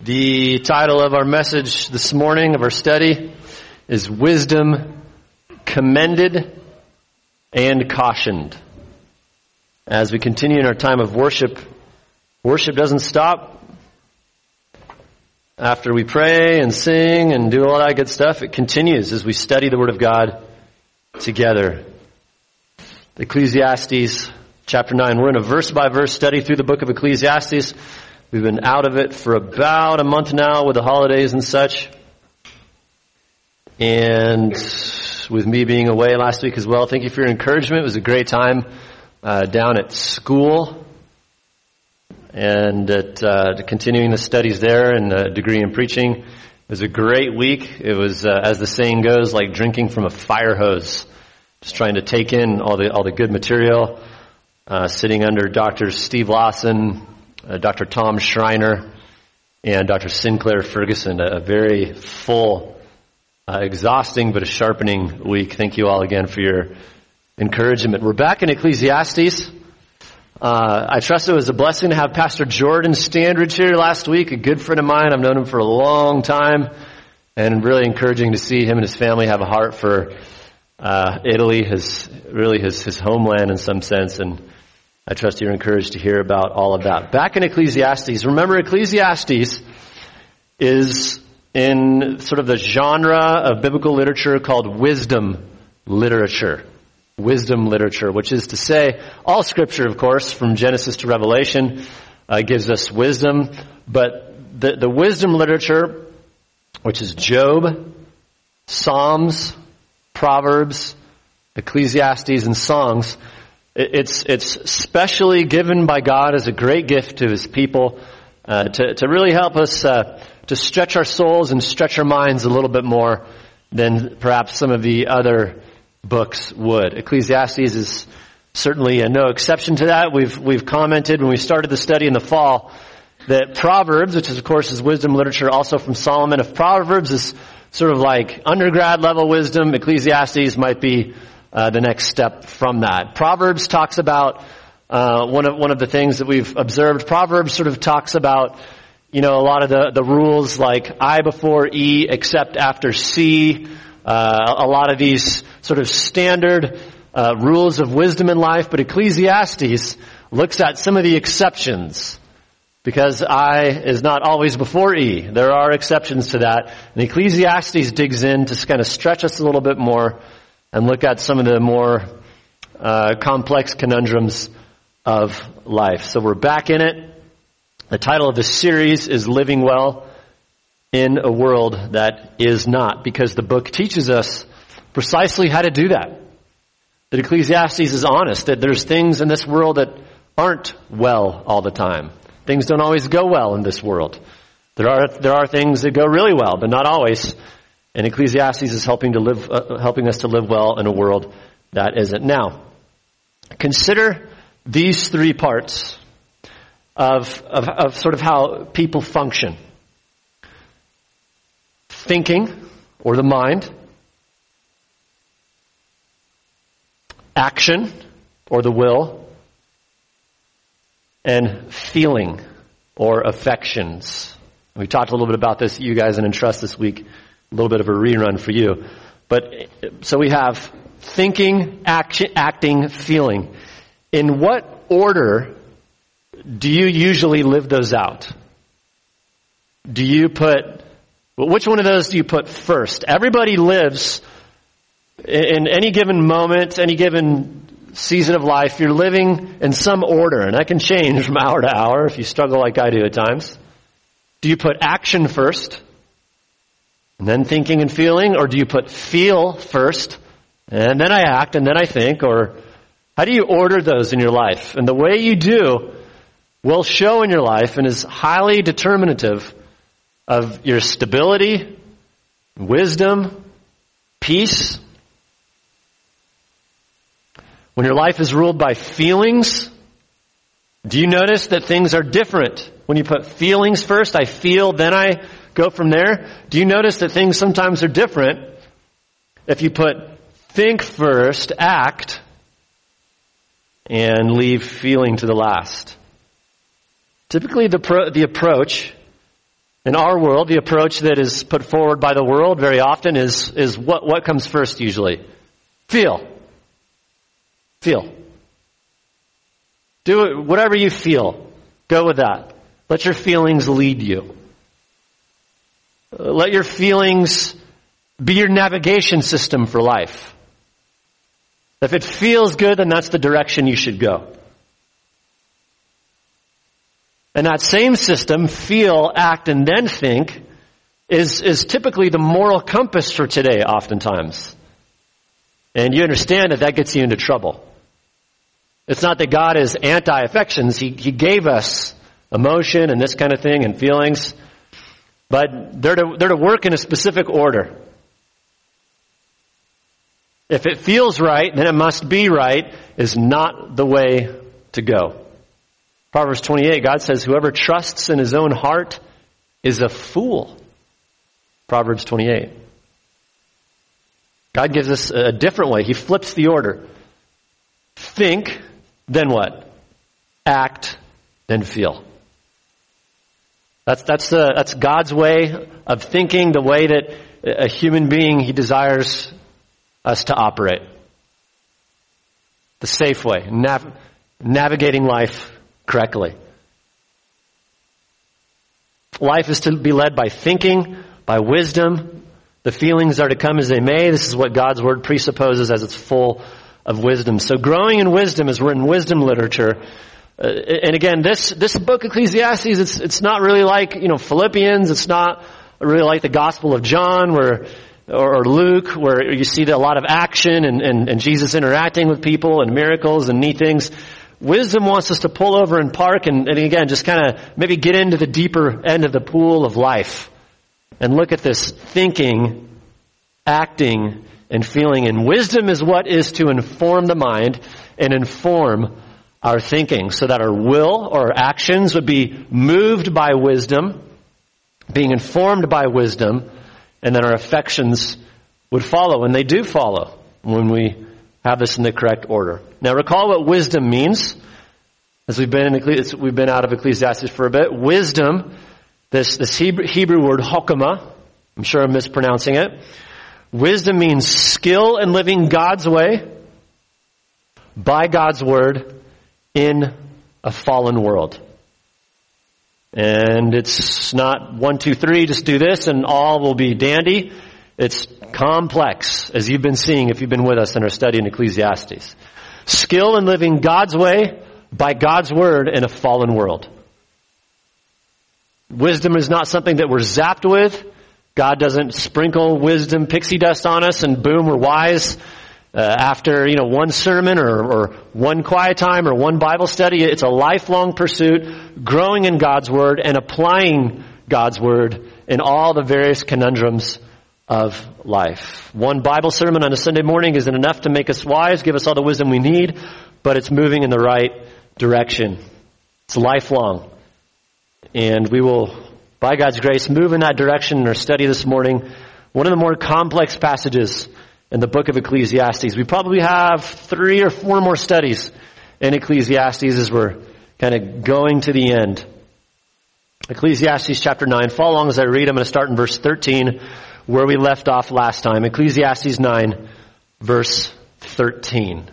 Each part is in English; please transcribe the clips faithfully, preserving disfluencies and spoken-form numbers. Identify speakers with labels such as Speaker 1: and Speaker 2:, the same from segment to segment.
Speaker 1: The title of our message this morning, of our study, is Wisdom Commended and Cautioned. As we continue in our time of worship, worship doesn't stop. After we pray and sing and do all that good stuff, it continues as we study the Word of God together. Ecclesiastes chapter nine. We're in a verse-by-verse study through the book of Ecclesiastes. We've been out of it for about a month now with the holidays and such. And with me being away last week as well, thank you for your encouragement. It was a great time uh, down at school and at uh, continuing the studies there and a degree in preaching. It was a great week. It was, uh, as the saying goes, like drinking from a fire hose. Just trying to take in all the all the good material. Uh, sitting under Doctor Steve Lawson, Uh, Doctor Tom Schreiner, and Doctor Sinclair Ferguson. A, a very full, uh, exhausting, but a sharpening week. Thank you all again for your encouragement. We're back in Ecclesiastes. Uh, I trust it was a blessing to have Pastor Jordan Standridge here last week, a good friend of mine. I've known him for a long time, and really encouraging to see him and his family have a heart for uh, Italy, his really his, his homeland in some sense, and I trust you're encouraged to hear about all of that. Back in Ecclesiastes, remember Ecclesiastes is in sort of the genre of biblical literature called wisdom literature. Wisdom literature, which is to say, all scripture, of course, from Genesis to Revelation, uh, gives us wisdom. But the, the wisdom literature, which is Job, Psalms, Proverbs, Ecclesiastes, and Songs, It's it's specially given by God as a great gift to His people uh, to to really help us uh, to stretch our souls and stretch our minds a little bit more than perhaps some of the other books would. Ecclesiastes is certainly a no exception to that. We've we've commented when we started the study in the fall that Proverbs, which is of course is wisdom literature, also from Solomon. If Proverbs is sort of like undergrad level wisdom, Ecclesiastes might be Uh, the next step from that. Proverbs talks about uh, one of one of the things that we've observed. Proverbs sort of talks about, you know, a lot of the, the rules like I before E, except after C. Uh, a lot of these sort of standard uh, rules of wisdom in life. But Ecclesiastes looks at some of the exceptions because I is not always before E. There are exceptions to that. And Ecclesiastes digs in to kind of stretch us a little bit more and look at some of the more uh, complex conundrums of life. So we're back in it. The title of this series is Living Well in a World That Is Not, because the book teaches us precisely how to do that. That Ecclesiastes is honest, that there's things in this world that aren't well all the time. Things don't always go well in this world. There are there are things that go really well, but not always. And Ecclesiastes is helping to live, uh, helping us to live well in a world that isn't. Now, consider these three parts of, of, of sort of how people function: thinking, or the mind; action, or the will; and feeling, or affections. We talked a little bit about this, you guys, in Entrust this week. A little bit of a rerun for you. But so we have thinking, action, acting, feeling. In what order do you usually live those out? Do you put, well, which one of those do you put first? Everybody lives in any given moment, any given season of life. You're living in some order, and that can change from hour to hour if you struggle like I do at times. Do you put action first, and then thinking and feeling? Or do you put feel first, and then I act, and then I think? Or how do you order those in your life? And the way you do will show in your life and is highly determinative of your stability, wisdom, peace. When your life is ruled by feelings, do you notice that things are different? When you put feelings first, I feel, then I go from there. Do you notice that things sometimes are different if you put think first, act, and leave feeling to the last? Typically the pro- the approach In our world, the approach that is put forward by the world very often is, is what, what comes first usually? Feel. Feel. Do it, whatever you feel. Go with that. Let your feelings lead you. Let your feelings be your navigation system for life. If it feels good, then that's the direction you should go. And that same system, feel, act, and then think, is, is typically the moral compass for today, oftentimes. And you understand that that gets you into trouble. It's not that God is anti-affections. He, he gave us emotion and this kind of thing and feelings. But they're to, they're to work in a specific order. If it feels right, then it must be right, is not the way to go. Proverbs twenty-eight, God says, whoever trusts in his own heart is a fool. Proverbs twenty-eight. God gives us a different way. He flips the order. Think, then what? Act, then feel. That's that's the that's God's way of thinking, the way that a human being, he desires us to operate. The safe way, nav- navigating life correctly. Life is to be led by thinking, by wisdom. The feelings are to come as they may. This is what God's word presupposes as it's full of wisdom. So growing in wisdom, as we're in wisdom literature, uh, and again, this this book Ecclesiastes, it's it's not really like, you know, Philippians. It's not really like the Gospel of John, where or, or Luke, where you see a lot of action and, and, and Jesus interacting with people and miracles and neat things. Wisdom wants us to pull over and park and, and again, just kind of maybe get into the deeper end of the pool of life and look at this thinking, acting, and feeling. And wisdom is what is to inform the mind and inform our thinking so that our will or our actions would be moved by wisdom, being informed by wisdom, and then our affections would follow. And they do follow when we have this in the correct order. Now recall what wisdom means. As we've been in, we've been out of Ecclesiastes for a bit. Wisdom, this, this Hebrew, Hebrew word hokmah, I'm sure I'm mispronouncing it. Wisdom means skill in living God's way, by God's word, in a fallen world. And it's not one, two, three, just do this and all will be dandy. It's complex, as you've been seeing if you've been with us in our study in Ecclesiastes. Skill in living God's way by God's word in a fallen world. Wisdom is not something that we're zapped with. God doesn't sprinkle wisdom pixie dust on us and boom, we're wise uh, after, you know, one sermon or, or one quiet time or one Bible study. It's a lifelong pursuit, growing in God's word and applying God's word in all the various conundrums of life. One Bible sermon on a Sunday morning isn't enough to make us wise, give us all the wisdom we need, but it's moving in the right direction. It's lifelong. And we will, by God's grace, move in that direction in our study this morning. One of the more complex passages in the book of Ecclesiastes. We probably have three or four more studies in Ecclesiastes as we're kind of going to the end. Ecclesiastes chapter nine. Follow along as I read. I'm going to start in verse thirteen, where we left off last time. Ecclesiastes nine, verse thirteen.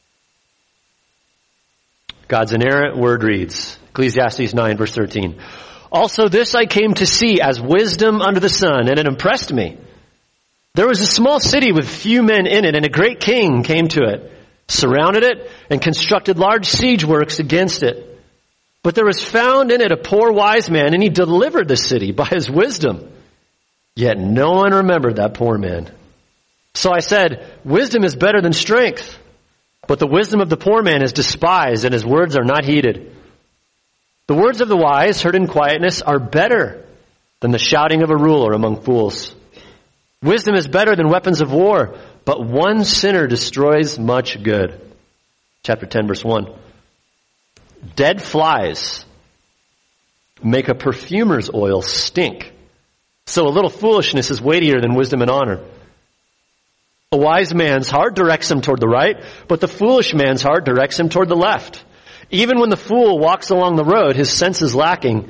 Speaker 1: God's inerrant word reads, Ecclesiastes nine, verse thirteen. Also this I came to see as wisdom under the sun, and it impressed me. There was a small city with few men in it, and a great king came to it, surrounded it, and constructed large siege works against it. But there was found in it a poor wise man, and he delivered the city by his wisdom. Yet no one remembered that poor man. So I said, wisdom is better than strength, but the wisdom of the poor man is despised, and his words are not heeded. The words of the wise, heard in quietness, are better than the shouting of a ruler among fools. Wisdom is better than weapons of war, but one sinner destroys much good. Chapter ten, verse one. Dead flies make a perfumer's oil stink. So a little foolishness is weightier than wisdom and honor. A wise man's heart directs him toward the right, but the foolish man's heart directs him toward the left. Even when the fool walks along the road, his sense is lacking,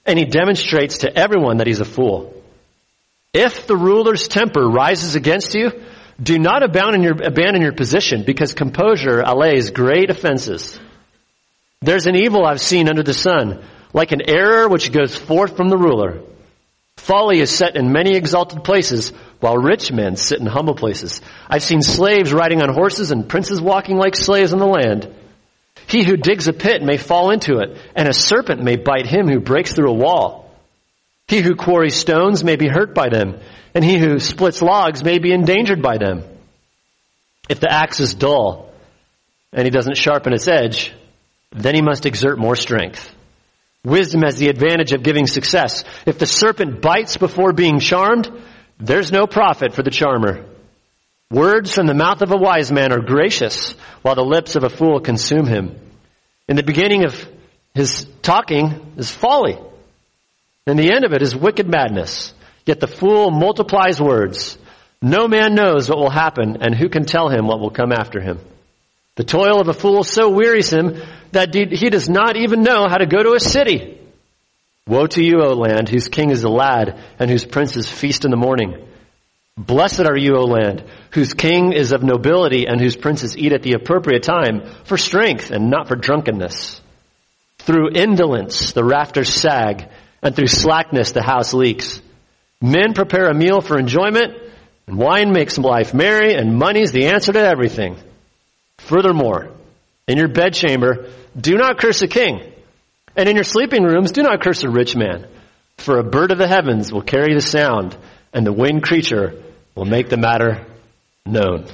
Speaker 1: and he demonstrates to everyone that he's a fool. If the ruler's temper rises against you, do not abandon your, abandon your position, because composure allays great offenses. There's an evil I've seen under the sun, like an error which goes forth from the ruler. Folly is set in many exalted places, while rich men sit in humble places. I've seen slaves riding on horses and princes walking like slaves on the land. He who digs a pit may fall into it, and a serpent may bite him who breaks through a wall. He who quarries stones may be hurt by them, and he who splits logs may be endangered by them. If the axe is dull, and he doesn't sharpen its edge, then he must exert more strength. Wisdom has the advantage of giving success. If the serpent bites before being charmed, there's no profit for the charmer. Words from the mouth of a wise man are gracious, while the lips of a fool consume him. In the beginning of his talking is folly, and the end of it is wicked madness. Yet the fool multiplies words. No man knows what will happen, and who can tell him what will come after him? The toil of a fool so wearies him that he does not even know how to go to a city. Woe to you, O land, whose king is a lad, and whose princes feast in the morning. Blessed are you, O land, whose king is of nobility, and whose princes eat at the appropriate time, for strength and not for drunkenness. Through indolence the rafters sag, and through slackness the house leaks. Men prepare a meal for enjoyment, and wine makes life merry, and money's the answer to everything. Furthermore, in your bedchamber, do not curse a king, and in your sleeping rooms, do not curse a rich man. For a bird of the heavens will carry the sound, and the winged creature will make the matter known.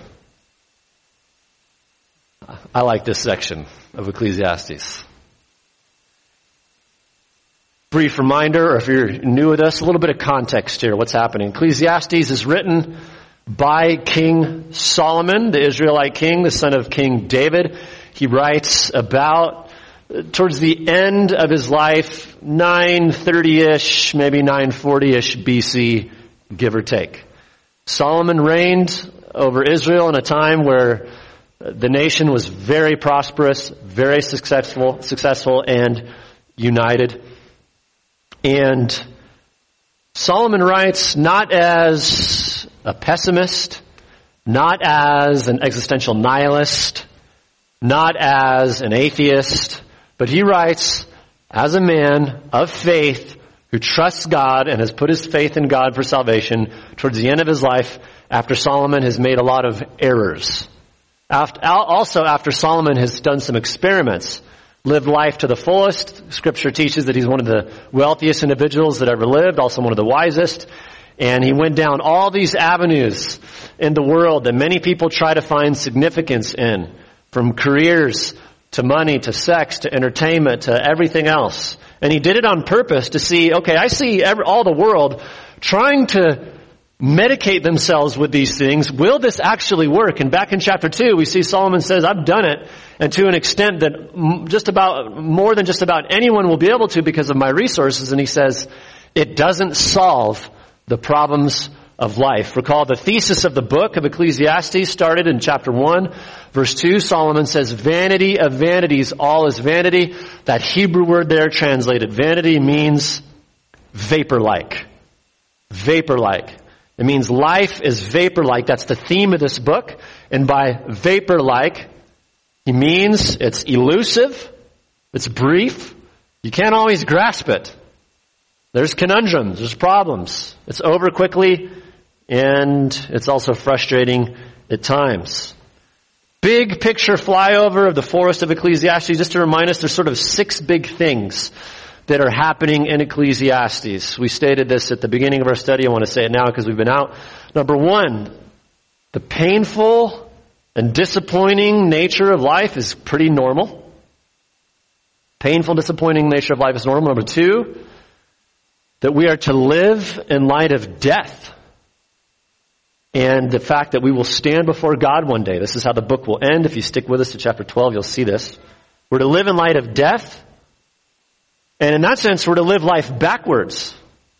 Speaker 1: I like this section of Ecclesiastes. Brief reminder, or if you're new with us, a little bit of context here. What's happening? Ecclesiastes is written by King Solomon, the Israelite king, the son of King David. He writes about, towards the end of his life, nine thirty-ish, maybe nine forty-ish B C, give or take. Solomon reigned over Israel in a time where the nation was very prosperous, very successful, successful and united. And Solomon writes not as a pessimist, not as an existential nihilist, not as an atheist, but he writes as a man of faith who trusts God and has put his faith in God for salvation towards the end of his life, after Solomon has made a lot of errors. After, also after Solomon has done some experiments, lived life to the fullest. Scripture teaches that he's one of the wealthiest individuals that ever lived, also one of the wisest. And he went down all these avenues in the world that many people try to find significance in, from careers to money to sex to entertainment to everything else. And he did it on purpose to see, okay, I see every, all the world trying to medicate themselves with these things. Will this actually work? And back in chapter two, we see Solomon says, I've done it, and to an extent that just about, more than just about anyone will be able to because of my resources. And he says, it doesn't solve the problems of life. Recall the thesis of the book of Ecclesiastes started in chapter one, verse two. Solomon says, vanity of vanities, all is vanity. That Hebrew word there translated vanity means vapor-like. Vapor-like. It means life is vapor-like. That's the theme of this book. And by vapor-like, he means it's elusive, it's brief, you can't always grasp it. There's conundrums, there's problems. It's over quickly, and it's also frustrating at times. Big picture flyover of the forest of Ecclesiastes, just to remind us there's sort of six big things that are happening in Ecclesiastes. We stated this at the beginning of our study. I want to say it now because we've been out. Number one, the painful and disappointing nature of life is pretty normal. Painful, disappointing nature of life is normal. Number two, that we are to live in light of death and the fact that we will stand before God one day. This is how the book will end. If you stick with us to chapter twelve, you'll see this. We're to live in light of death. And in that sense, we're to live life backwards.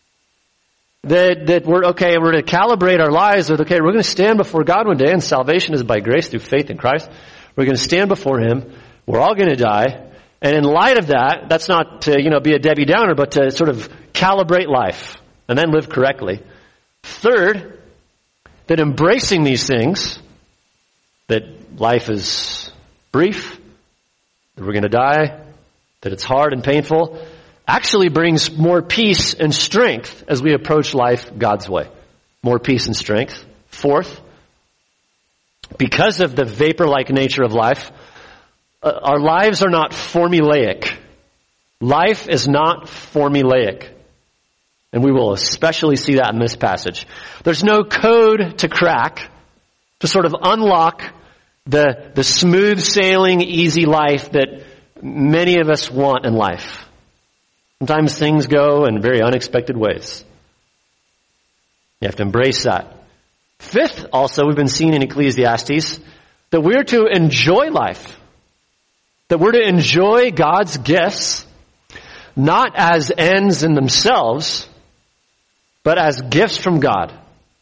Speaker 1: That, that we're, okay, we're to calibrate our lives with, okay, we're going to stand before God one day, and salvation is by grace through faith in Christ. We're going to stand before Him. We're all going to die. And in light of that, that's not to, you know, be a Debbie Downer, but to sort of calibrate life and then live correctly. Third, that embracing these things, that life is brief, that we're going to die, that it's hard and painful, actually brings more peace and strength as we approach life God's way. More peace and strength. Fourth, because of the vapor-like nature of life, uh, our lives are not formulaic. Life is not formulaic. And we will especially see that in this passage. There's no code to crack to sort of unlock the, the smooth sailing, easy life that many of us want in life. Sometimes things go in very unexpected ways. You have to embrace that. Fifth, also, we've been seeing in Ecclesiastes, that we're to enjoy life. That we're to enjoy God's gifts, not as ends in themselves, but as gifts from God.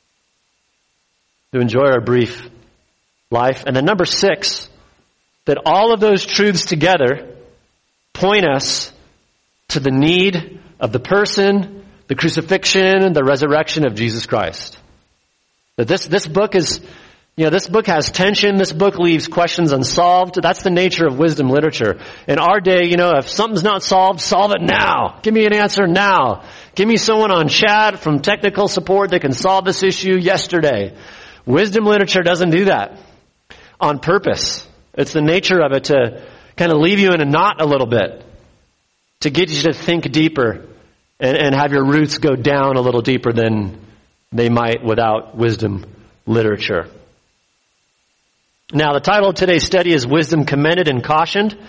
Speaker 1: To enjoy our brief life. And then number six, that all of those truths together point us to the need of the person, the crucifixion, and the resurrection of Jesus Christ. That this, this book is, you know, this book has tension. This book leaves questions unsolved. That's the nature of wisdom literature. In our day, you know, if something's not solved, solve it now. Give me an answer now. Give me someone on chat from technical support that can solve this issue yesterday. Wisdom literature doesn't do that on purpose. It's the nature of it to kind of leave you in a knot a little bit, to get you to think deeper and, and have your roots go down a little deeper than they might without wisdom literature. Now, the title of today's study is Wisdom Commended and Cautioned.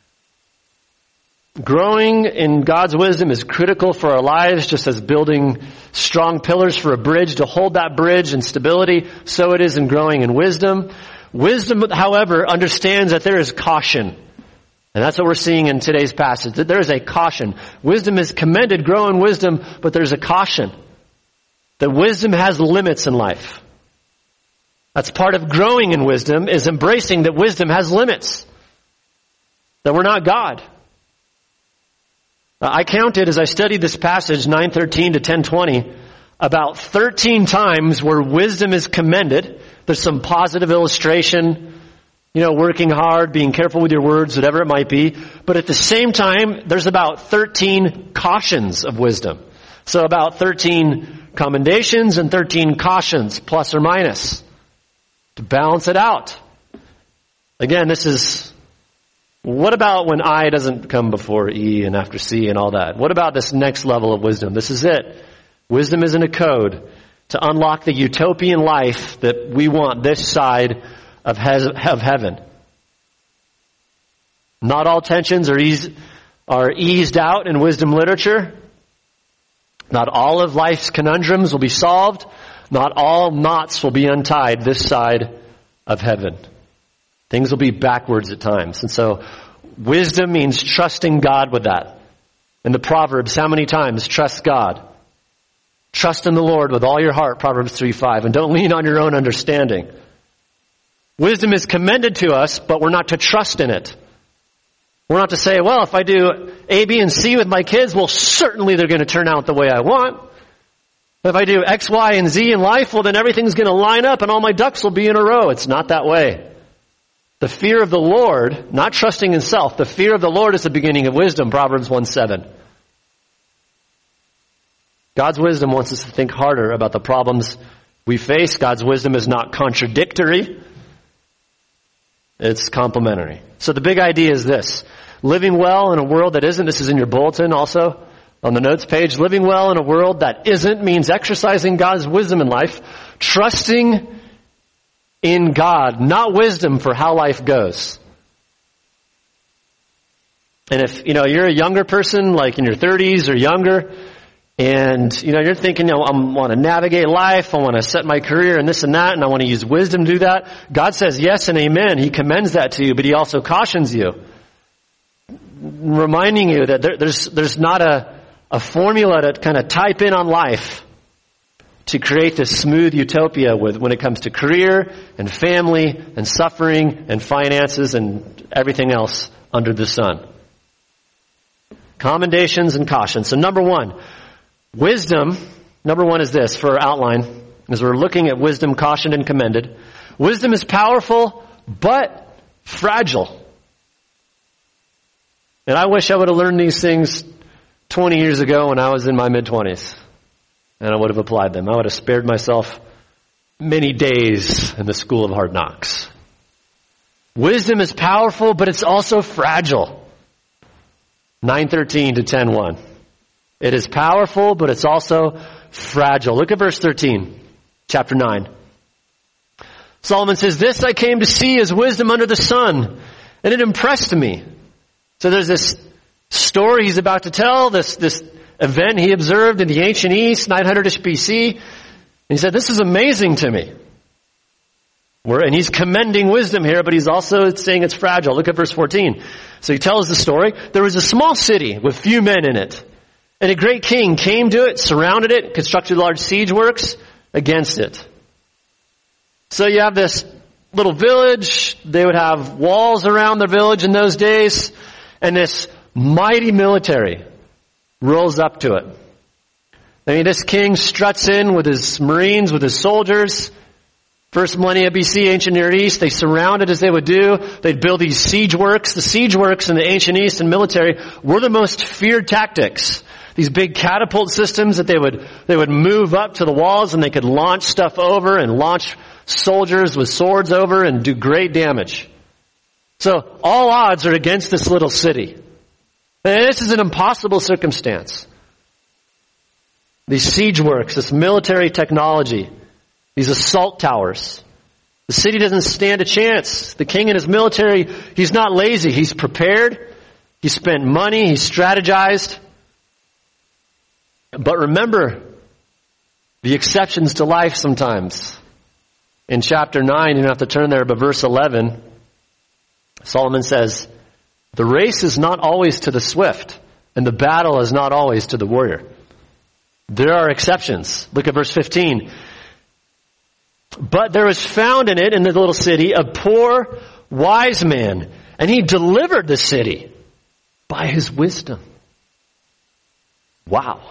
Speaker 1: Growing in God's wisdom is critical for our lives, just as building strong pillars for a bridge to hold that bridge in stability, so it is in growing in wisdom. Wisdom, however, understands that there is caution. And that's what we're seeing in today's passage, that there is a caution. Wisdom is commended, grow in wisdom, but there's a caution. That wisdom has limits in life. That's part of growing in wisdom, is embracing that wisdom has limits. That we're not God. I counted as I studied this passage, nine thirteen to ten twenty, about thirteen times where wisdom is commended. There's some positive illustration, you know, working hard, being careful with your words, whatever it might be. But at the same time, there's about thirteen cautions of wisdom. So about thirteen commendations and thirteen cautions, plus or minus, to balance it out. Again, this is, what about when I doesn't come before E and after C and all that? What about this next level of wisdom? This is it. Wisdom isn't a code to unlock the utopian life that we want this side of, he- of heaven. Not all tensions are, ease- are eased out in wisdom literature. Not all of life's conundrums will be solved. Not all knots will be untied this side of heaven. Things will be backwards at times. And so wisdom means trusting God with that. In the Proverbs, how many times? Trust God. Trust in the Lord with all your heart, Proverbs three five, and don't lean on your own understanding. Wisdom is commended to us, but we're not to trust in it. We're not to say, well, if I do A, B, and C with my kids, well, certainly they're going to turn out the way I want. If I do X, Y, and Z in life, well, then everything's going to line up and all my ducks will be in a row. It's not that way. The fear of the Lord, not trusting in self, the fear of the Lord is the beginning of wisdom, Proverbs one seven. God's wisdom wants us to think harder about the problems we face. God's wisdom is not contradictory. It's complementary. So the big idea is this. Living well in a world that isn't, this is in your bulletin also, on the notes page, living well in a world that isn't means exercising God's wisdom in life, trusting in God, not wisdom for how life goes. And if, you know, you're a younger person, like in your thirties or younger, and, you know, you're thinking, you know, I want to navigate life, I want to set my career and this and that, and I want to use wisdom to do that. God says yes and amen. He commends that to you, but He also cautions you, reminding you that there, there's there's not a, a formula to kind of type in on life to create this smooth utopia with when it comes to career and family and suffering and finances and everything else under the sun. Commendations and cautions. So number one, wisdom, number one is this for our outline, as we're looking at wisdom cautioned and commended. Wisdom is powerful, but fragile. And I wish I would have learned these things twenty years ago when I was in my mid-twenties. And I would have applied them. I would have spared myself many days in the school of hard knocks. Wisdom is powerful, but it's also fragile. nine thirteen to ten one. It is powerful, but it's also fragile. Look at verse thirteen, chapter nine. Solomon says, "This I came to see is wisdom under the sun, and it impressed me." So there's this story he's about to tell, this, this event he observed in the ancient East, nine hundred-ish B C. And he said, "This is amazing to me." We're, and he's commending wisdom here, but he's also saying it's fragile. Look at verse fourteen. So he tells the story. "There was a small city with few men in it, and a great king came to it, surrounded it, constructed large siege works against it." So you have this little village. They would have walls around their village in those days, and this mighty military rolls up to it. I mean, this king struts in with his marines, with his soldiers. First millennia B C, ancient Near East, they surrounded as they would do. They'd build these siege works. The siege works in the ancient East and military were the most feared tactics. These big catapult systems that they would, they would move up to the walls and they could launch stuff over and launch soldiers with swords over and do great damage. So all odds are against this little city. And this is an impossible circumstance. These siege works, this military technology, these assault towers. The city doesn't stand a chance. The king and his military, he's not lazy. He's prepared. He spent money. He strategized. But remember the exceptions to life sometimes. In chapter nine, you don't have to turn there, but verse eleven, Solomon says, "The race is not always to the swift, and the battle is not always to the warrior." There are exceptions. Look at verse fifteen. "But there was found in it," in the little city, "a poor, wise man, and he delivered the city by his wisdom." Wow.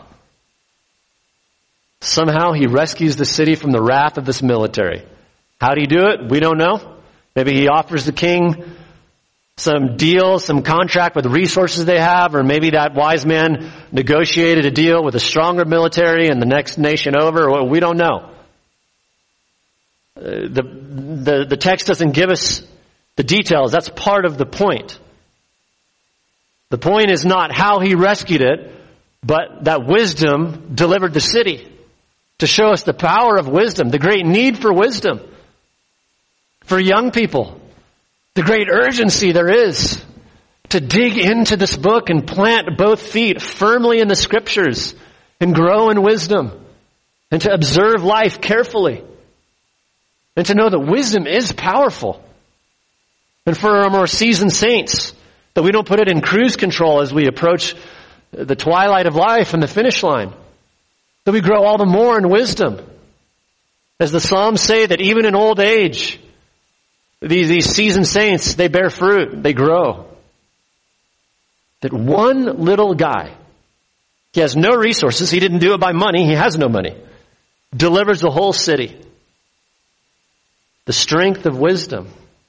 Speaker 1: Somehow he rescues the city from the wrath of this military. How do you do it? We don't know. Maybe he offers the king some deal, some contract with the resources they have, or maybe that wise man negotiated a deal with a stronger military in the next nation over. Or we don't know. Uh, the, the, the text doesn't give us the details. That's part of the point. The point is not how he rescued it, but that wisdom delivered the city. To show us the power of wisdom, the great need for wisdom. For young people, the great urgency there is to dig into this book and plant both feet firmly in the scriptures and grow in wisdom and to observe life carefully and to know that wisdom is powerful. And for our more seasoned saints, that we don't put it in cruise control as we approach the twilight of life and the finish line. That we grow all the more in wisdom. As the Psalms say, that even in old age, these, these seasoned saints, they bear fruit, they grow. That one little guy, he has no resources, he didn't do it by money, he has no money, delivers the whole city. The strength of wisdom.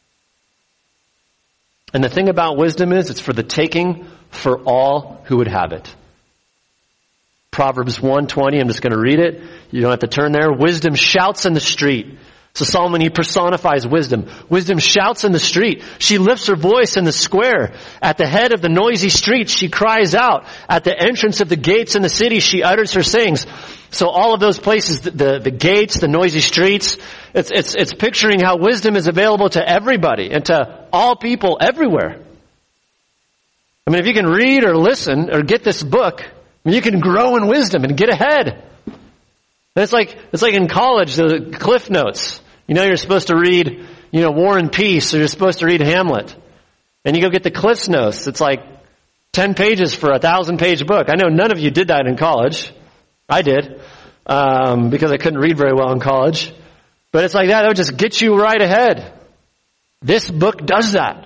Speaker 1: And the thing about wisdom is, it's for the taking for all who would have it. Proverbs one twenty, I'm just going to read it. You don't have to turn there. "Wisdom shouts in the street." So Solomon, he personifies wisdom. Wisdom shouts in the street. She lifts her voice in the square. At the head of the noisy streets, she cries out. At the entrance of the gates in the city, she utters her sayings. So all of those places, the, the, the gates, the noisy streets, it's, it's, it's picturing how wisdom is available to everybody and to all people everywhere. I mean, if you can read or listen or get this book, I mean, you can grow in wisdom and get ahead. And it's like, it's like in college, the Cliff Notes. You know, you're supposed to read, you know, War and Peace, or you're supposed to read Hamlet. And you go get the Cliff Notes. It's like ten pages for a thousand page book. I know none of you did that in college. I did. Um, because I couldn't read very well in college. But it's like that. It would just get you right ahead. This book does that.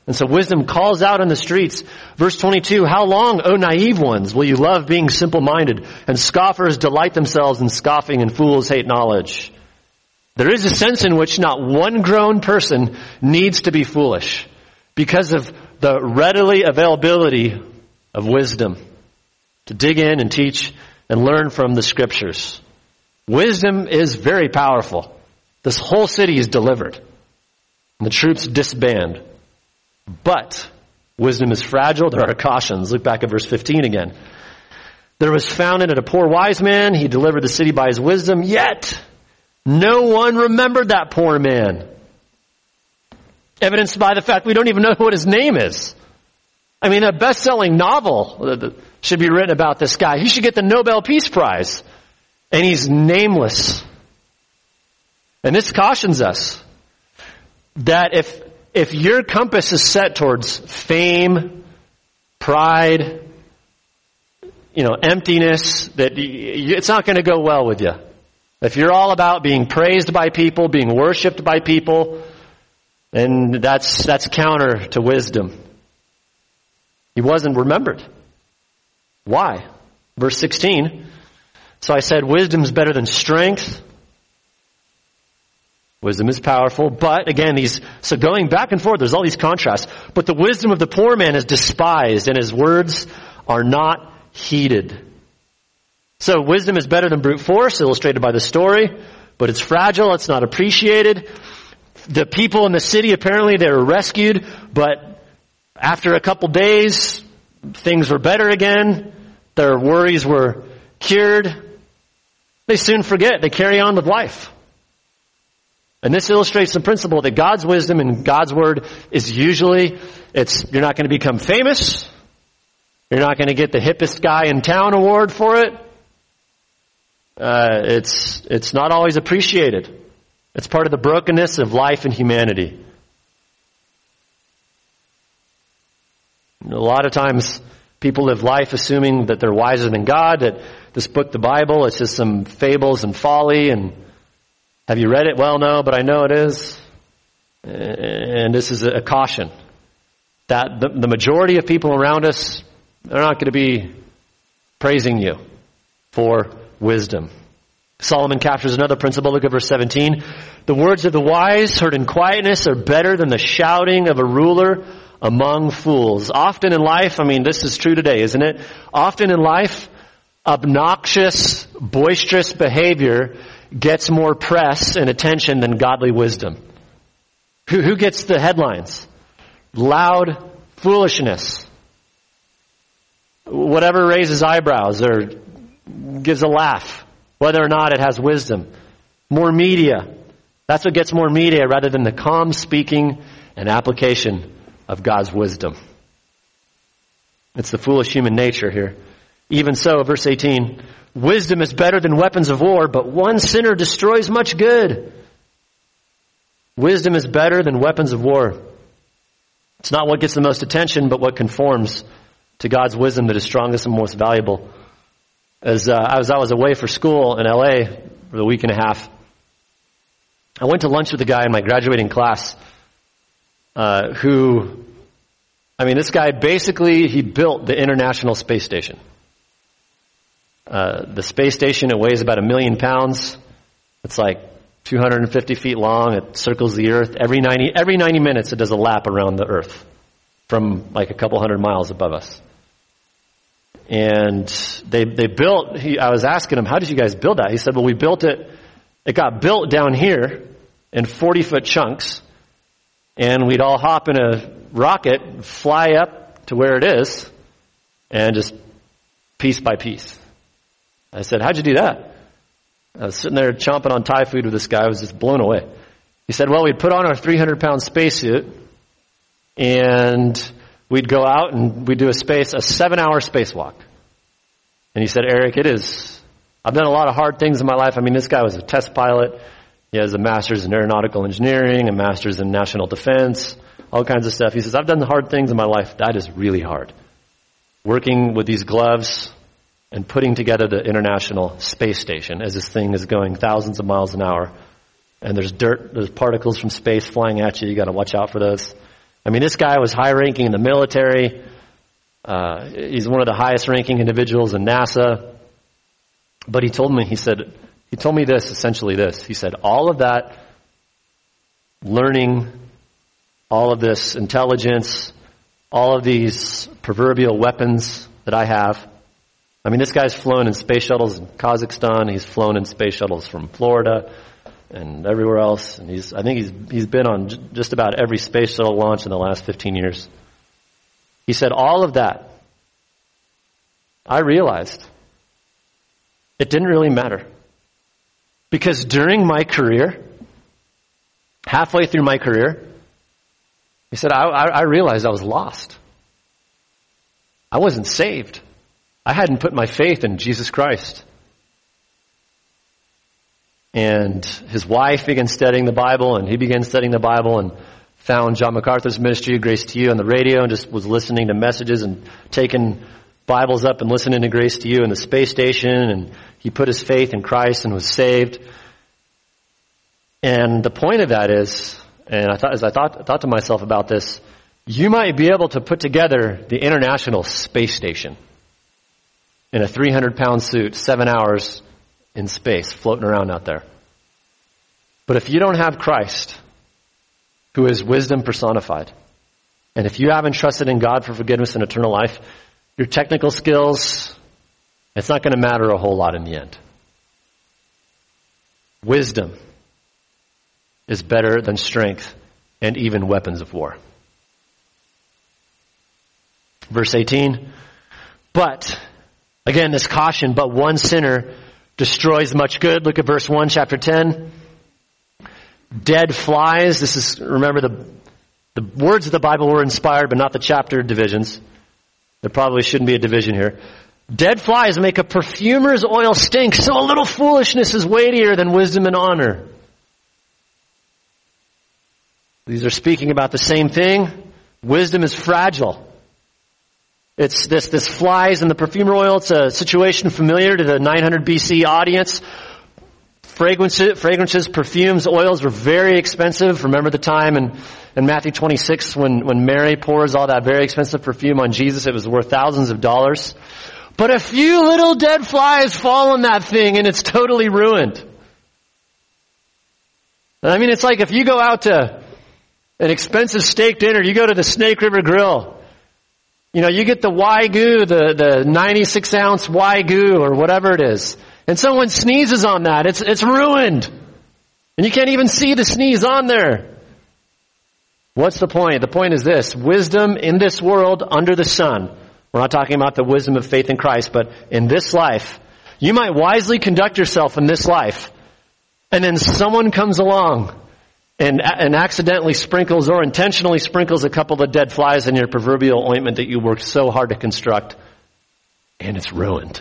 Speaker 1: And so wisdom calls out in the streets. Verse twenty-two, how long, O naive ones, will you love being simple-minded? And scoffers delight themselves in scoffing, and fools hate knowledge. There is a sense in which not one grown person needs to be foolish because of the readily availability of wisdom to dig in and teach and learn from the scriptures. Wisdom is very powerful. This whole city is delivered, and the troops disband. But wisdom is fragile. There are cautions. Look back at verse fifteen again. There was found in it a poor wise man. He delivered the city by his wisdom. Yet no one remembered that poor man. Evidenced by the fact we don't even know what his name is. I mean, a best-selling novel should be written about this guy. He should get the Nobel Peace Prize. And he's nameless. And this cautions us that if if your compass is set towards fame, pride, you know, emptiness, that it's not going to go well with you. If you're all about being praised by people, being worshipped by people, then that's that's counter to wisdom. He wasn't remembered. Why? Verse sixteen. So I said, wisdom is better than strength. Wisdom is powerful, but again, these, so going back and forth, there's all these contrasts. But the wisdom of the poor man is despised, and his words are not heeded. So wisdom is better than brute force, illustrated by the story, but it's fragile, it's not appreciated. The people in the city, apparently they were rescued, but after a couple days, things were better again. Their worries were cured. They soon forget. They carry on with life. And this illustrates the principle that God's wisdom and God's word is usually, it's, you're not going to become famous. You're not going to get the hippest guy in town award for it. Uh, it's, it's not always appreciated. It's part of the brokenness of life and humanity. A lot of times people live life assuming that they're wiser than God, that this book, the Bible, it's just some fables and folly. And have you read it? Well, no, but I know it is. And this is a caution that the, the majority of people around us, they're not going to be praising you for wisdom. Solomon captures another principle. Look at verse seventeen. The words of the wise heard in quietness are better than the shouting of a ruler among fools. Often in life, I mean, this is true today, isn't it? Often in life, obnoxious, boisterous behavior gets more press and attention than godly wisdom. Who, who gets the headlines? Loud foolishness. Whatever raises eyebrows or gives a laugh, whether or not it has wisdom. More media. That's what gets more media rather than the calm speaking and application of God's wisdom. It's the foolish human nature here. Even so, verse eighteen, wisdom is better than weapons of war, but one sinner destroys much good. Wisdom is better than weapons of war. It's not what gets the most attention, but what conforms to God's wisdom that is strongest and most valuable. As uh, I was I was away for school in L A for a week and a half, I went to lunch with a guy in my graduating class uh, who, I mean, this guy basically, he built the International Space Station. Uh, the space station, it weighs about a million pounds. It's like two hundred fifty feet long. It circles the earth. Every ninety, every ninety minutes it does a lap around the earth from like a couple hundred miles above us. And they they built, he, I was asking him, how did you guys build that? He said, well, we built it, it got built down here in forty foot chunks. And we'd all hop in a rocket, fly up to where it is, and just piece by piece. I said, how'd you do that? I was sitting there chomping on Thai food with this guy. I was just blown away. He said, well, we'd put on our three hundred pound spacesuit, and we'd go out and we'd do a space, a seven hour spacewalk. And he said, Eric, it is, I've done a lot of hard things in my life. I mean, this guy was a test pilot. He has a master's in aeronautical engineering, a master's in national defense, all kinds of stuff. He says, I've done the hard things in my life. That is really hard. Working with these gloves and putting together the International Space Station as this thing is going thousands of miles an hour. And there's dirt, there's particles from space flying at you. You got to watch out for those. I mean, this guy was high ranking in the military. Uh, he's one of the highest ranking individuals in NASA. But he told me, he said, he told me this, essentially this. He said, all of that learning, all of this intelligence, all of these proverbial weapons that I have. I mean, this guy's flown in space shuttles in Kazakhstan. He's flown in space shuttles from Florida and everywhere else. And he's, I think he's, he's been on j- just about every space shuttle launch in the last fifteen years. He said, all of that, I realized it didn't really matter. Because during my career, halfway through my career, he said, I, I, I realized I was lost. I wasn't saved. I hadn't put my faith in Jesus Christ. And his wife began studying the Bible, and he began studying the Bible and found John MacArthur's ministry, Grace to You, on the radio, and just was listening to messages and taking Bibles up and listening to Grace to You in the space station. And he put his faith in Christ and was saved. And the point of that is, and I thought, as I thought, thought to myself about this, you might be able to put together the International Space Station in a three hundred pound suit, seven hours in space, floating around out there. But if you don't have Christ, who is wisdom personified, and if you haven't trusted in God for forgiveness and eternal life, your technical skills, it's not going to matter a whole lot in the end. Wisdom is better than strength and even weapons of war. Verse eighteen, but, again, this caution, but one sinner destroys much good. Look at verse one, chapter ten. Dead flies. This is, remember, the, the words of the Bible were inspired, but not the chapter divisions. There probably shouldn't be a division here. Dead flies make a perfumer's oil stink, so a little foolishness is weightier than wisdom and honor. These are speaking about the same thing. Wisdom is fragile. It's this, this flies in the perfumer oil. It's a situation familiar to the nine hundred B C audience. Fragrances, fragrances, perfumes, oils were very expensive. Remember the time in, in Matthew twenty-six when, when Mary pours all that very expensive perfume on Jesus. It was worth thousands of dollars. But a few little dead flies fall on that thing and it's totally ruined. I mean, it's like if you go out to an expensive steak dinner, you go to the Snake River Grill. You know, you get the Wagyu, the, the ninety-six ounce Wagyu or whatever it is. And someone sneezes on that. It's, it's ruined. And you can't even see the sneeze on there. What's the point? The point is this. Wisdom in this world under the sun. We're not talking about the wisdom of faith in Christ, but in this life, you might wisely conduct yourself in this life. And then someone comes along and, and accidentally sprinkles or intentionally sprinkles a couple of dead flies in your proverbial ointment that you worked so hard to construct. And it's ruined.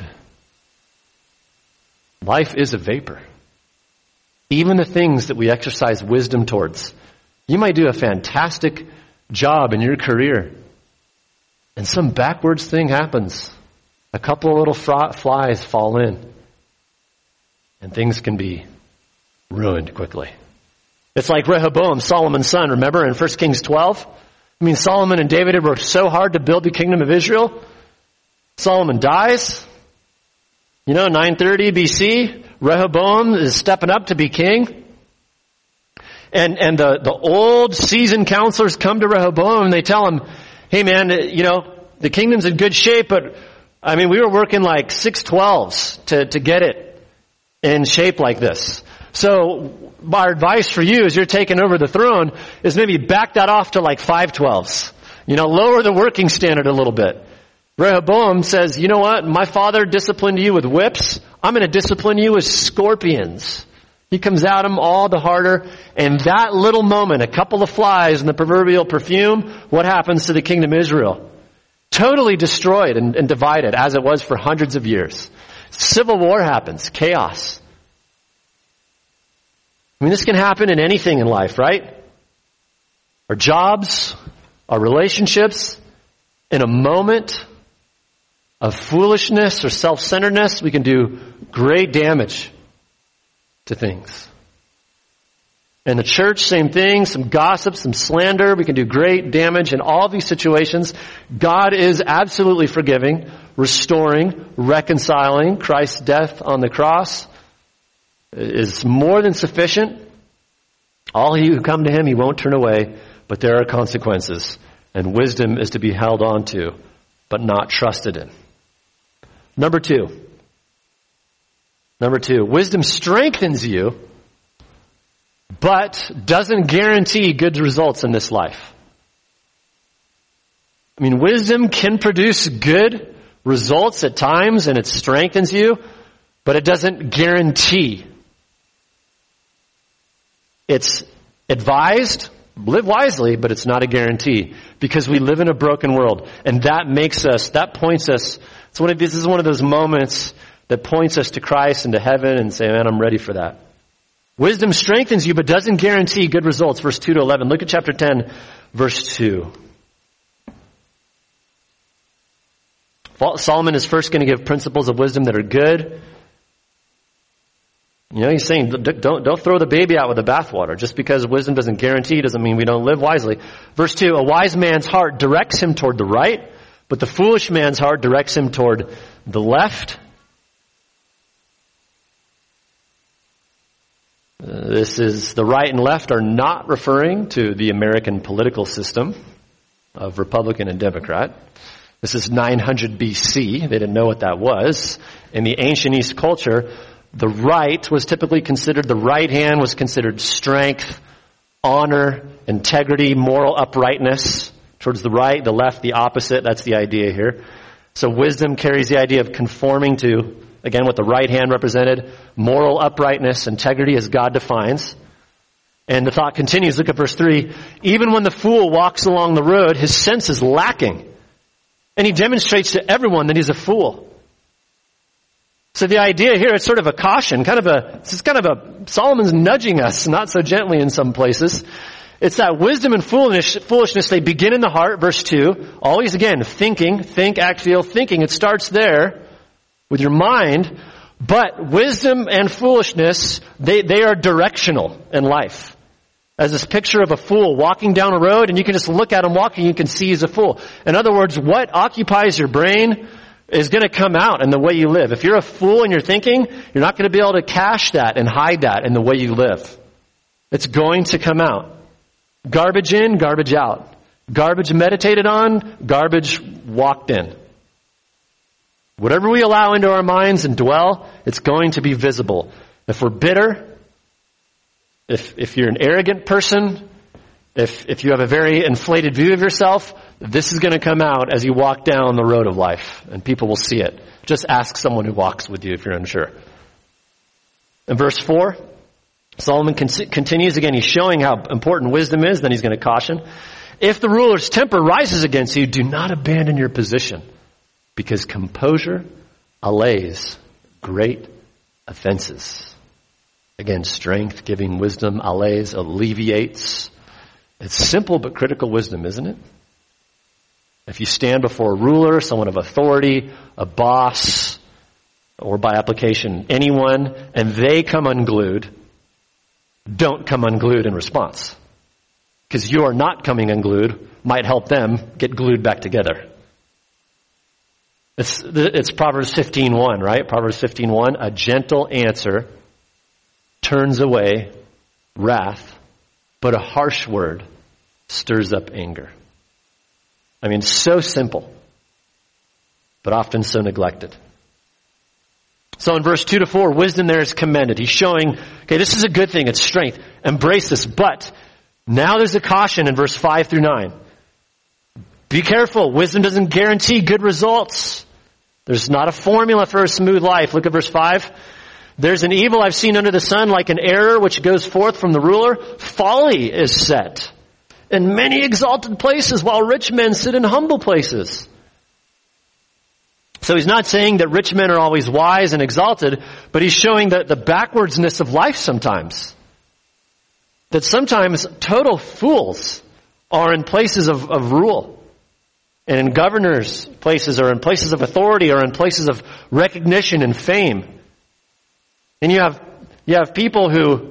Speaker 1: Life is a vapor. Even the things that we exercise wisdom towards. You might do a fantastic job in your career, and some backwards thing happens. A couple of little flies fall in, and things can be ruined quickly. It's like Rehoboam, Solomon's son, remember in First Kings twelve? I mean, Solomon and David had worked so hard to build the kingdom of Israel. Solomon dies. You know, nine thirty B C, Rehoboam is stepping up to be king. And and the, the old seasoned counselors come to Rehoboam and they tell him, hey man, you know, the kingdom's in good shape, but I mean, we were working like six twelves to, to get it in shape like this. So our advice for you as you're taking over the throne is maybe back that off to like five twelves. You know, lower the working standard a little bit. Rehoboam says, you know what? My father disciplined you with whips. I'm going to discipline you with scorpions. He comes at him all the harder. And that little moment, a couple of flies in the proverbial perfume, what happens to the kingdom of Israel? Totally destroyed and, and divided as it was for hundreds of years. Civil war happens. Chaos. I mean, this can happen in anything in life, right? Our jobs, our relationships. In a moment of foolishness or self-centeredness, we can do great damage to things. And the church, same thing, some gossip, some slander. We can do great damage in all these situations. God is absolutely forgiving, restoring, reconciling. Christ's death on the cross is more than sufficient. All you who come to him, he won't turn away, but there are consequences. And wisdom is to be held on to, but not trusted in. Number two. Number two, wisdom strengthens you, but doesn't guarantee good results in this life. I mean, wisdom can produce good results at times, and it strengthens you, but it doesn't guarantee. It's advised, live wisely, but it's not a guarantee, because we live in a broken world, and that makes us, that points us, it's one of, this is one of those moments that points us to Christ and to heaven and say, man, I'm ready for that. Wisdom strengthens you, but doesn't guarantee good results. Verse two to eleven. Look at chapter ten, verse two. Solomon is first going to give principles of wisdom that are good. You know, he's saying, don't, don't throw the baby out with the bathwater. Just because wisdom doesn't guarantee doesn't mean we don't live wisely. Verse two, a wise man's heart directs him toward the right, but the foolish man's heart directs him toward the left. Uh, this is, the right and left are not referring to the American political system of Republican and Democrat. This is nine hundred B C. They didn't know what that was. In the ancient East culture, the right was typically considered, the right hand was considered strength, honor, integrity, moral uprightness. Towards the right, the left, the opposite. That's the idea here. So wisdom carries the idea of conforming to, again, what the right hand represented, moral uprightness, integrity as God defines. And the thought continues. Look at verse three. Even when the fool walks along the road, his sense is lacking. And he demonstrates to everyone that he's a fool. So the idea here, it's sort of a caution, kind of a, this is kind of a, Solomon's nudging us, not so gently in some places. It's that wisdom and foolishness, they begin in the heart, verse two. Always again, thinking, think, act, feel, thinking. It starts there with your mind. But wisdom and foolishness, they, they are directional in life. As this picture of a fool walking down a road, and you can just look at him walking, you can see he's a fool. In other words, what occupies your brain is going to come out in the way you live. If you're a fool in your thinking, you're not going to be able to cache that and hide that in the way you live. It's going to come out. Garbage in, garbage out. Garbage meditated on, garbage walked in. Whatever we allow into our minds and dwell, it's going to be visible. If we're bitter, if if you're an arrogant person, if if you have a very inflated view of yourself, this is going to come out as you walk down the road of life, and people will see it. Just ask someone who walks with you if you're unsure. In verse four, Solomon con- continues again. He's showing how important wisdom is. Then he's going to caution. If the ruler's temper rises against you, do not abandon your position, because composure allays great offenses. Again, strength, giving wisdom, allays, alleviates. It's simple but critical wisdom, isn't it? If you stand before a ruler, someone of authority, a boss, or by application, anyone, and they come unglued, don't come unglued in response. Because your not coming unglued might help them get glued back together. It's, it's Proverbs fifteen one, right? Proverbs fifteen one, a gentle answer turns away wrath, but a harsh word stirs up anger. I mean, so simple, but often so neglected. So in verse two to four, wisdom there is commended. He's showing, okay, this is a good thing. It's strength. Embrace this. But now there's a caution in verse five through nine. Be careful. Wisdom doesn't guarantee good results. There's not a formula for a smooth life. Look at verse five. There's an evil I've seen under the sun, like an error which goes forth from the ruler. Folly is set in many exalted places, while rich men sit in humble places. So he's not saying that rich men are always wise and exalted, but he's showing the, the backwardsness of life sometimes. That sometimes total fools are in places of, of rule. And in governors' places, or in places of authority, or in places of recognition and fame. And you have you have people who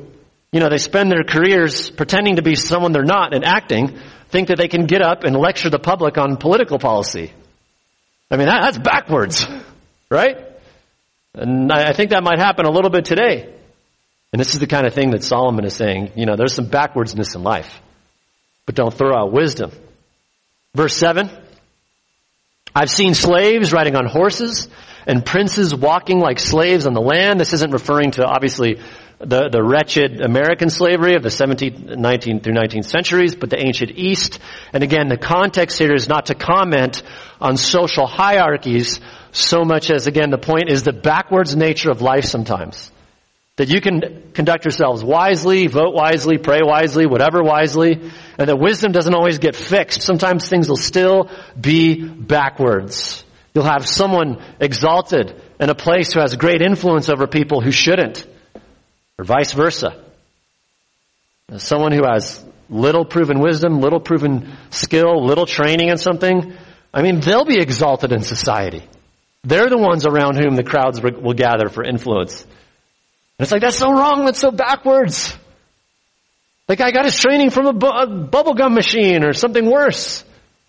Speaker 1: You know, they spend their careers pretending to be someone they're not and acting, think that they can get up and lecture the public on political policy. I mean, that, that's backwards, right? And I, I think that might happen a little bit today. And this is the kind of thing that Solomon is saying, you know, there's some backwardsness in life, but don't throw out wisdom. Verse seven, I've seen slaves riding on horses and princes walking like slaves on the land. This isn't referring to, obviously, the, the wretched American slavery of the seventeenth, nineteenth through nineteenth centuries, but the ancient East. And again, the context here is not to comment on social hierarchies so much as, again, the point is the backwards nature of life sometimes. That you can conduct yourselves wisely, vote wisely, pray wisely, whatever wisely, and that wisdom doesn't always get fixed. Sometimes things will still be backwards. You'll have someone exalted in a place who has great influence over people who shouldn't, or vice versa. Someone who has little proven wisdom, little proven skill, little training in something, I mean, they'll be exalted in society. They're the ones around whom the crowds will gather for influence. And it's like, that's so wrong, that's so backwards. The guy got his training from a, bu- a bubblegum machine or something worse.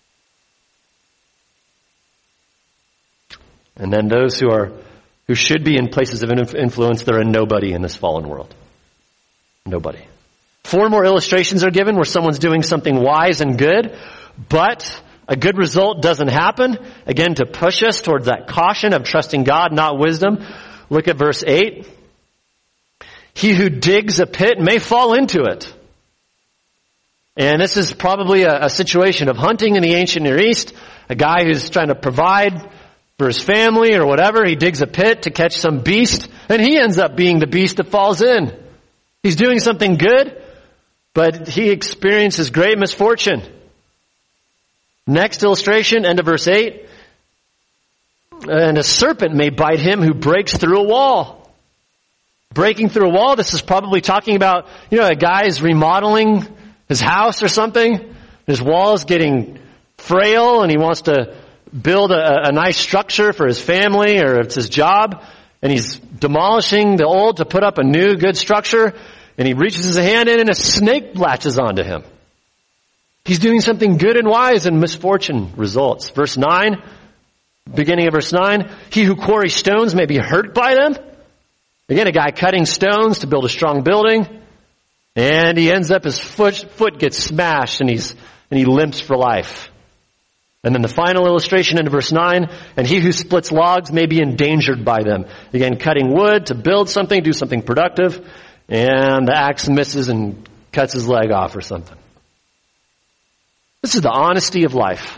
Speaker 1: And then those who are, who should be in places of influence, they're a nobody in this fallen world. Nobody. Four more illustrations are given where someone's doing something wise and good, but a good result doesn't happen. Again, to push us towards that caution of trusting God, not wisdom. Look at verse eight. He who digs a pit may fall into it. And this is probably a, a situation of hunting in the ancient Near East. A guy who's trying to provide for his family or whatever. He digs a pit to catch some beast, and he ends up being the beast that falls in. He's doing something good, but he experiences great misfortune. Next illustration, end of verse eight. And a serpent may bite him who breaks through a wall. Breaking through a wall, this is probably talking about, you know, a guy is remodeling his house or something. His wall is getting frail and he wants to build a, a nice structure for his family or it's his job. And he's demolishing the old to put up a new good structure. And he reaches his hand in and a snake latches onto him. He's doing something good and wise and misfortune results. Verse nine, beginning of verse nine, he who quarries stones may be hurt by them. Again, a guy cutting stones to build a strong building, and he ends up, his foot, foot gets smashed, and he's and he limps for life. And then the final illustration in verse nine, and he who splits logs may be endangered by them. Again, cutting wood to build something, do something productive, and the axe misses and cuts his leg off or something. This is the honesty of life.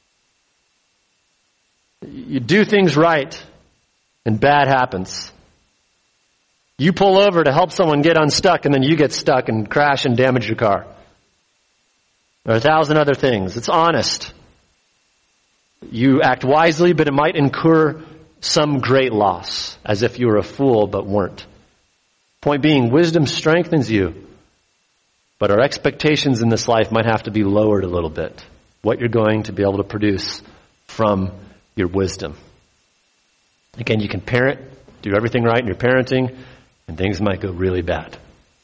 Speaker 1: You do things right, and bad happens. You pull over to help someone get unstuck, and then you get stuck and crash and damage your car. There are a thousand other things. It's honest. You act wisely, but it might incur some great loss, as if you were a fool but weren't. Point being, wisdom strengthens you, but our expectations in this life might have to be lowered a little bit. What you're going to be able to produce from your wisdom. Again, you can parent, do everything right in your parenting, and things might go really bad.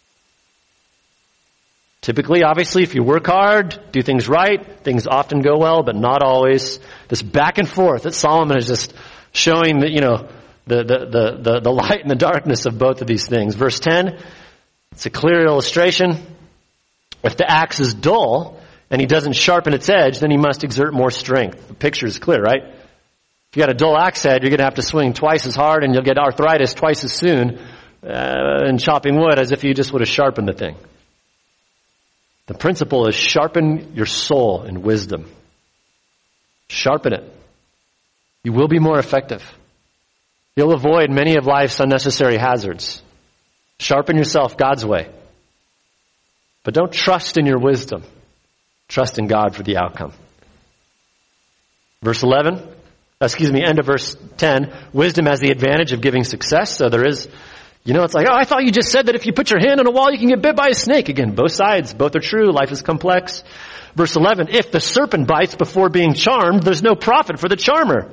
Speaker 1: Typically, obviously, if you work hard, do things right, things often go well, but not always. This back and forth that Solomon is just showing that, you know, the, the, the, the, the light and the darkness of both of these things. Verse ten, it's a clear illustration. If the axe is dull and he doesn't sharpen its edge, then he must exert more strength. The picture is clear, right? If you got a dull axe head, you're going to have to swing twice as hard and you'll get arthritis twice as soon uh, in chopping wood as if you just would have sharpened the thing. The principle is sharpen your soul in wisdom. Sharpen it. You will be more effective. You'll avoid many of life's unnecessary hazards. Sharpen yourself God's way. But don't trust in your wisdom. Trust in God for the outcome. Verse eleven, excuse me, end of verse ten. Wisdom has the advantage of giving success. So there is, you know, it's like, oh, I thought you just said that if you put your hand on a wall, you can get bit by a snake. Again, both sides, both are true. Life is complex. Verse eleven, if the serpent bites before being charmed, there's no profit for the charmer.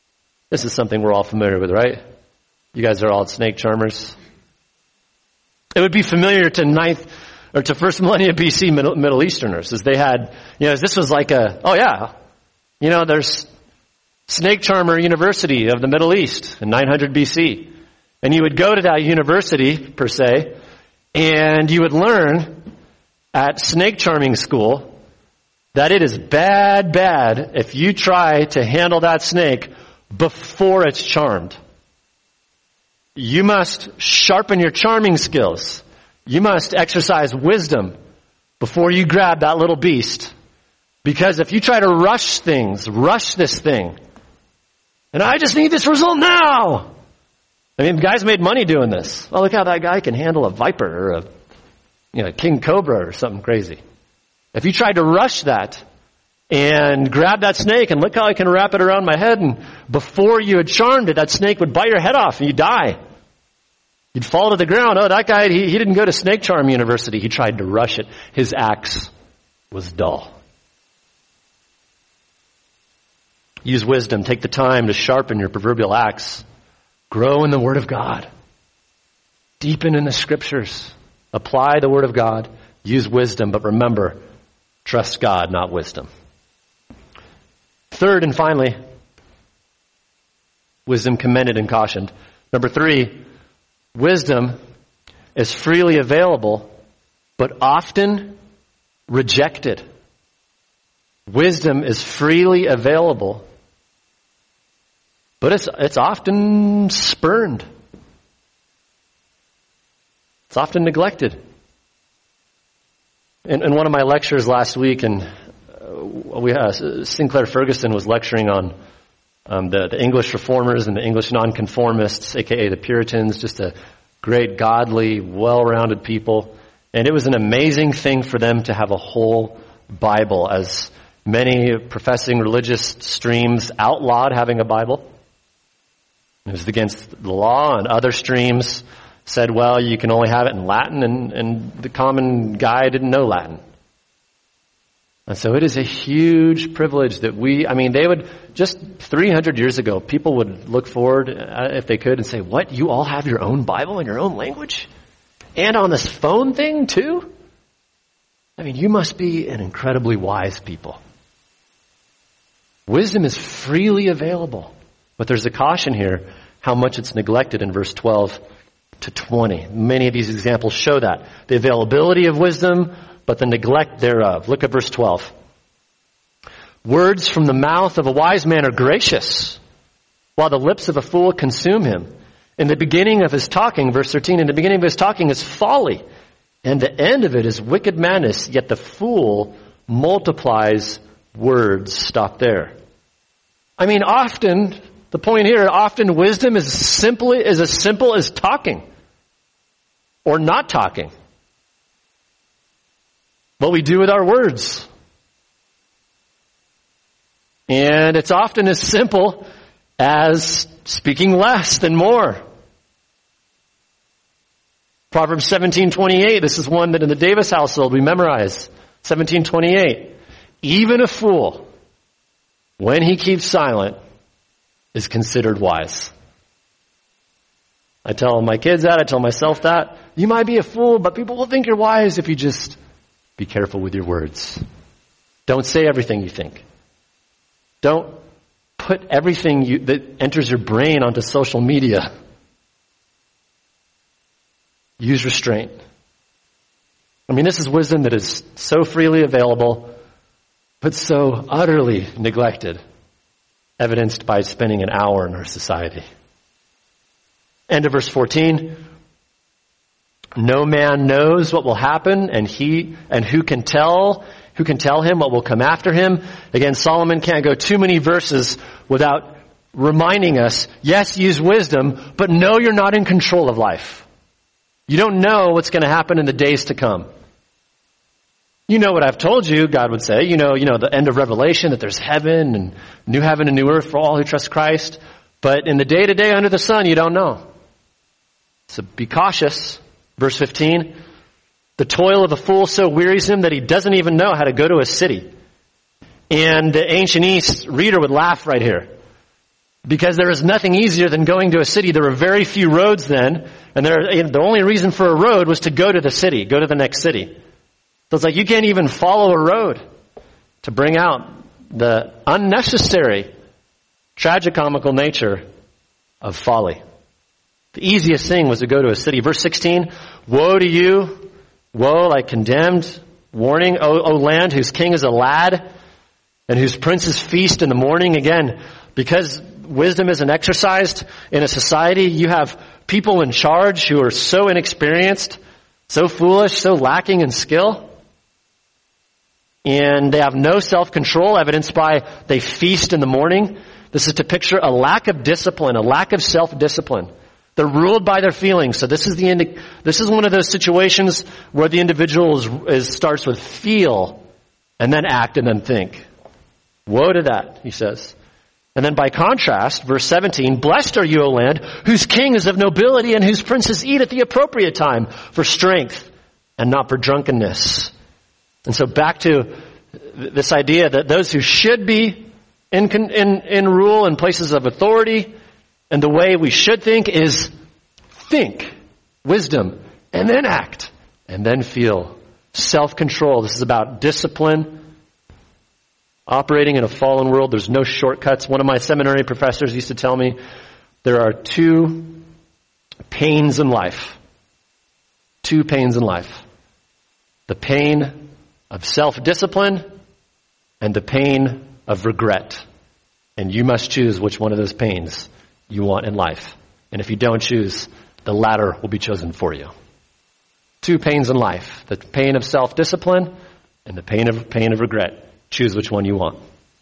Speaker 1: This is something we're all familiar with, right? You guys are all snake charmers. It would be familiar to ninth or to first millennium B C Middle, Middle Easterners, as they had, you know, this was like a, oh yeah, you know, there's Snake Charmer University of the Middle East in nine hundred B C. And you would go to that university, per se, and you would learn at snake charming school that it is bad, bad if you try to handle that snake before it's charmed. You must sharpen your charming skills. You must exercise wisdom before you grab that little beast. Because if you try to rush things, rush this thing, and I just need this result now. I mean, guys made money doing this. Oh, look how that guy can handle a viper or a, you know, king cobra or something crazy. If you tried to rush that and grab that snake and look how I can wrap it around my head, and before you had charmed it, that snake would bite your head off and you'd die. You'd fall to the ground. Oh, that guy, he, he didn't go to Snake Charm University. He tried to rush it. His axe was dull. Use wisdom. Take the time to sharpen your proverbial axe. Grow in the Word of God. Deepen in the Scriptures. Apply the Word of God. Use wisdom, but remember, trust God, not wisdom. Third and finally, wisdom commended and cautioned. Number three, wisdom is freely available, but often rejected. Wisdom is freely available, but it's it's often spurned. It's often neglected. In, in one of my lectures last week, and uh, we uh, Sinclair Ferguson was lecturing on um, the, the English reformers and the English nonconformists, aka the Puritans, just a great, godly, well-rounded people. And it was an amazing thing for them to have a whole Bible, as many professing religious streams outlawed having a Bible. It was against the law, and other streams said, well, you can only have it in Latin, and, and the common guy didn't know Latin. And so it is a huge privilege that we, I mean, they would, just three hundred years ago, people would look forward, uh, if they could, and say, what, you all have your own Bible in your own language? And on this phone thing, too? I mean, you must be an incredibly wise people. Wisdom is freely available, but there's a caution here, how much it's neglected in verse twelve to twenty. Many of these examples show that. The availability of wisdom, but the neglect thereof. Look at verse twelve. Words from the mouth of a wise man are gracious, while the lips of a fool consume him. In the beginning of his talking, verse thirteen, in the beginning of his talking is folly, and the end of it is wicked madness, yet the fool multiplies words. Stop there. I mean, often, the point here, often wisdom is simply is as simple as talking or not talking. What we do with our words. And it's often as simple as speaking less than more. Proverbs seventeen twenty-eight, this is one that in the Davis household we memorize. seventeen twenty-eight. Even a fool, when he keeps silent, is considered wise. I tell my kids that, I tell myself that. You might be a fool, but people will think you're wise if you just be careful with your words. Don't say everything you think. Don't put everything you, that enters your brain onto social media. Use restraint. I mean, this is wisdom that is so freely available, but so utterly neglected, evidenced by spending an hour in our society. End of verse fourteen. No man knows what will happen, and he and who can tell who can tell him what will come after him. Again, Solomon can't go too many verses without reminding us, yes, use wisdom, but know you're not in control of life. You don't know what's going to happen in the days to come. You know what I've told you, God would say. You know, you know the end of Revelation, that there's heaven and new heaven and new earth for all who trust Christ. But in the day-to-day under the sun, you don't know. So be cautious. Verse fifteen, the toil of a fool so wearies him that he doesn't even know how to go to a city. And the ancient East reader would laugh right here. Because there is nothing easier than going to a city. There were very few roads then, and there, the only reason for a road was to go to the city, go to the next city. So it's like you can't even follow a road to bring out the unnecessary, tragicomical nature of folly. The easiest thing was to go to a city. Verse sixteen, woe to you, woe like condemned, warning, O, o land whose king is a lad, and whose princes feast in the morning. Again, because wisdom isn't exercised in a society, you have people in charge who are so inexperienced, so foolish, so lacking in skill. And they have no self-control, evidenced by they feast in the morning. This is to picture a lack of discipline, a lack of self-discipline. They're ruled by their feelings. So this is the indi- this is one of those situations where the individual is, is, starts with feel and then act and then think. Woe to that, he says. And then by contrast, verse seventeen, blessed are you, O land, whose king is of nobility and whose princes eat at the appropriate time for strength and not for drunkenness. And so back to this idea that those who should be in, in, in rule in places of authority, and the way we should think is think, wisdom, and then act, and then feel. Self-control. This is about discipline. Operating in a fallen world, there's no shortcuts. One of my seminary professors used to tell me there are two pains in life. Two pains in life. The pain of self-discipline and the pain of regret. And you must choose which one of those pains you want in life. And if you don't choose, the latter will be chosen for you. Two pains in life. The pain of self-discipline and the pain of pain of regret. Choose which one you want.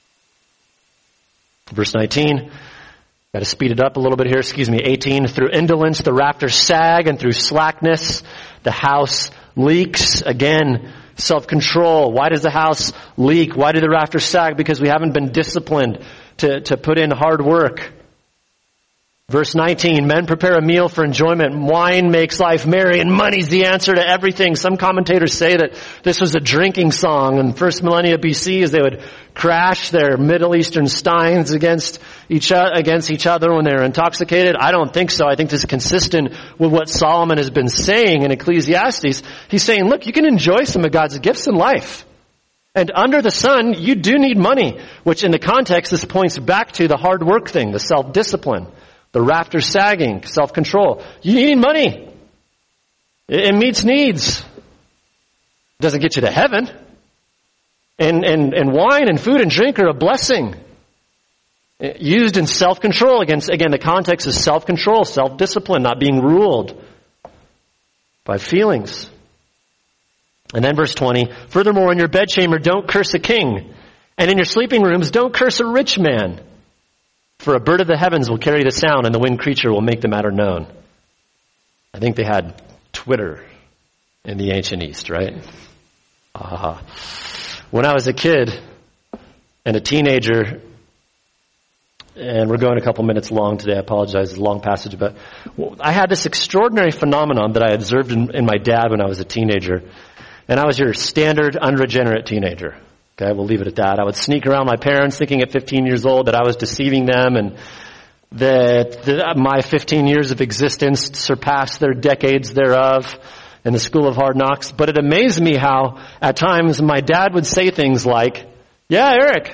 Speaker 1: Verse nineteen. Got to speed it up a little bit here. Excuse me. eighteen. Through indolence, the rafters sag, and through slackness, the house leaks. Again, self-control. Why does the house leak? Why do the rafters sag? Because we haven't been disciplined to, to put in hard work. Verse nineteen, men prepare a meal for enjoyment. Wine makes life merry, and money's the answer to everything. Some commentators say that this was a drinking song in first millennia B C, as they would crash their Middle Eastern steins against each, against each other when they were intoxicated. I don't think so. I think this is consistent with what Solomon has been saying in Ecclesiastes. He's saying, look, you can enjoy some of God's gifts in life. And under the sun, you do need money, which in the context, this points back to the hard work thing, the self-discipline. The rafters sagging, self-control. You need money. It meets needs. It doesn't get you to heaven. And, and, and wine and food and drink are a blessing. Used in self-control. Again, again, the context is self-control, self-discipline, not being ruled by feelings. And then verse twenty, furthermore, in your bedchamber, don't curse a king. And in your sleeping rooms, don't curse a rich man. For a bird of the heavens will carry the sound, and the winged creature will make the matter known. I think they had Twitter in the ancient East, right? Uh, when I was a kid and a teenager, and we're going a couple minutes long today, I apologize, it's a long passage, but I had this extraordinary phenomenon that I observed in, in my dad when I was a teenager. And I was your standard unregenerate teenager. Okay, we'll leave it at that. I would sneak around my parents thinking at fifteen years old that I was deceiving them and that, that my fifteen years of existence surpassed their decades thereof in the school of hard knocks. But it amazed me how at times my dad would say things like, yeah, Eric,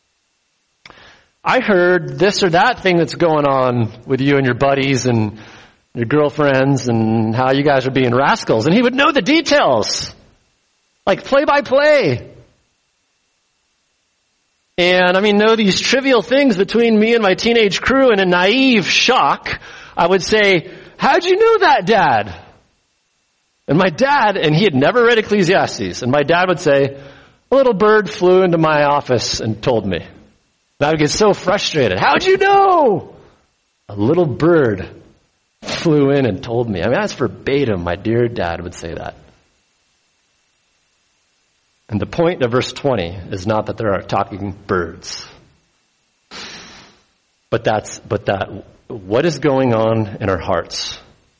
Speaker 1: I heard this or that thing that's going on with you and your buddies and your girlfriends and how you guys are being rascals. And he would know the details, like play by play. And I mean, know these trivial things between me and my teenage crew, and in naive shock, I would say, how'd you know that, Dad? And my dad, and he had never read Ecclesiastes, and my dad would say, a little bird flew into my office and told me. And I would get so frustrated. How'd you know? A little bird flew in and told me. I mean, that's verbatim. My dear dad would say that. And the point of verse twenty is not that there are talking birds, but that's but that what is going on in our hearts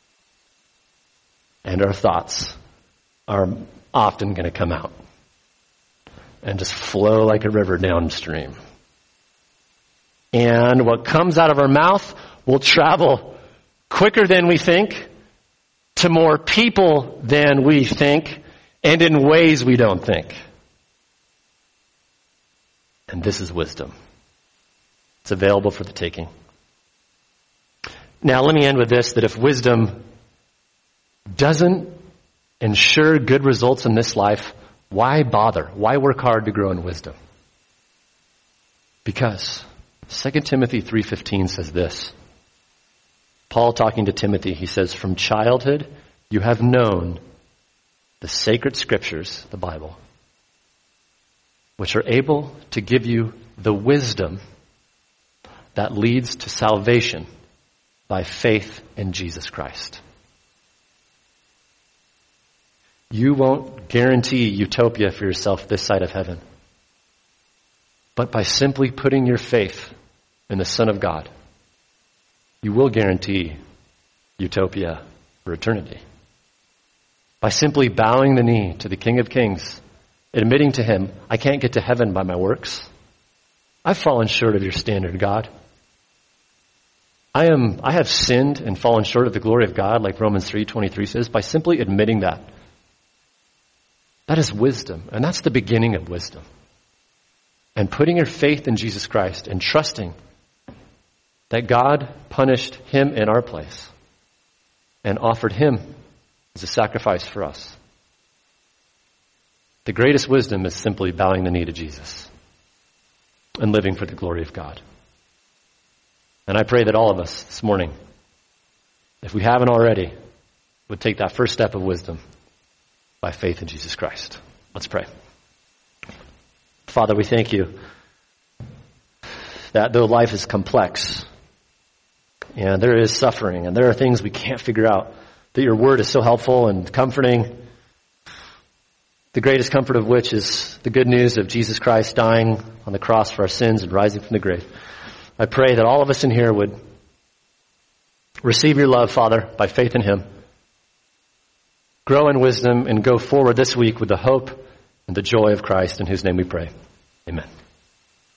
Speaker 1: and our thoughts are often going to come out and just flow like a river downstream. And what comes out of our mouth will travel quicker than we think, to more people than we think, and in ways we don't think. And this is wisdom. It's available for the taking. Now let me end with this, that if wisdom doesn't ensure good results in this life, why bother? Why work hard to grow in wisdom? Because Second Timothy three fifteen says this. Paul talking to Timothy, he says, from childhood you have known the sacred scriptures, the Bible, which are able to give you the wisdom that leads to salvation by faith in Jesus Christ. You won't guarantee utopia for yourself this side of heaven, but by simply putting your faith in the Son of God, you will guarantee utopia for eternity. By simply bowing the knee to the King of Kings, admitting to him, I can't get to heaven by my works. I've fallen short of your standard, God. I am, I have sinned and fallen short of the glory of God, like Romans three twenty-three says, by simply admitting that. That is wisdom, and that's the beginning of wisdom. And putting your faith in Jesus Christ and trusting that God punished him in our place and offered him as a sacrifice for us. The greatest wisdom is simply bowing the knee to Jesus and living for the glory of God. And I pray that all of us this morning, if we haven't already, would take that first step of wisdom by faith in Jesus Christ. Let's pray. Father, we thank you that though life is complex and there is suffering and there are things we can't figure out, that your word is so helpful and comforting, the greatest comfort of which is the good news of Jesus Christ dying on the cross for our sins and rising from the grave. I pray that all of us in here would receive your love, Father, by faith in him, grow in wisdom, and go forward this week with the hope and the joy of Christ, in whose name we pray. Amen.